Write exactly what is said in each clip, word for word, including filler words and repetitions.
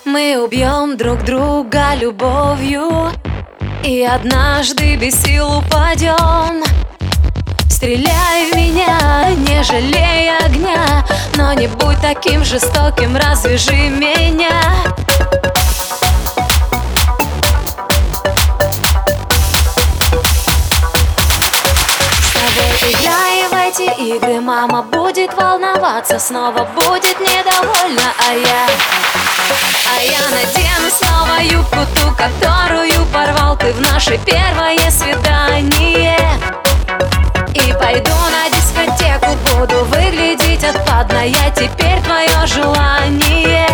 Мы убьем друг друга любовью и однажды без сил упадем. Стреляй в меня, не жалей огня, но не будь таким жестоким, развяжи меня. С тобой играя в эти игры, мама будет волноваться, снова будет недовольна, а я А я надену снова юбку, ту, которую порвал ты в наше первое свидание. И пойду на дискотеку, буду выглядеть отпадно, я теперь твое желание.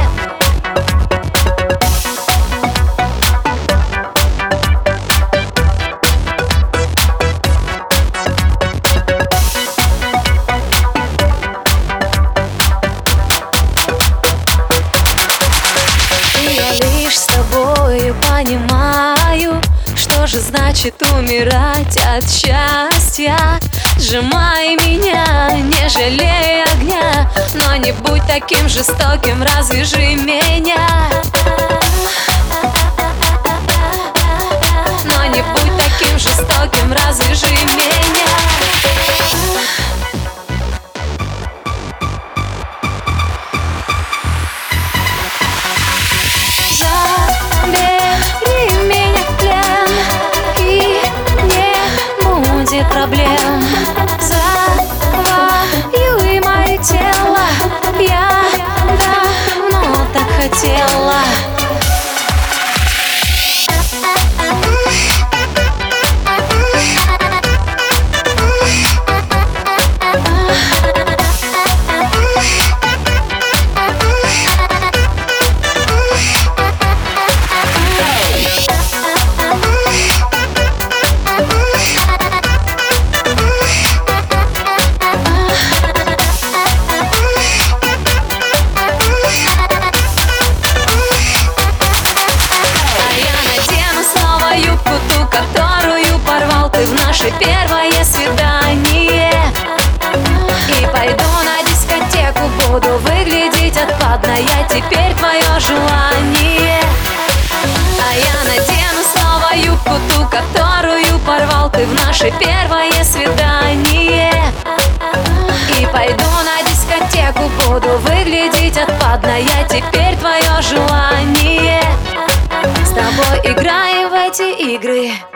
Понимаю, что же значит умирать от счастья. Сжимай меня, не жалей огня, но не будь таким жестоким, развяжи меня. Но не будь таким жестоким, развяжи меня. Проблем завоюй мое тело, я давно так хотела. Наше первое свидание. И пойду на дискотеку, буду выглядеть отпадно, я теперь твое желание. А я надену снова юбку, ту, которую порвал ты в наше первое свидание. И пойду на дискотеку, буду выглядеть отпадно, я теперь твое желание. С тобой играем в эти игры.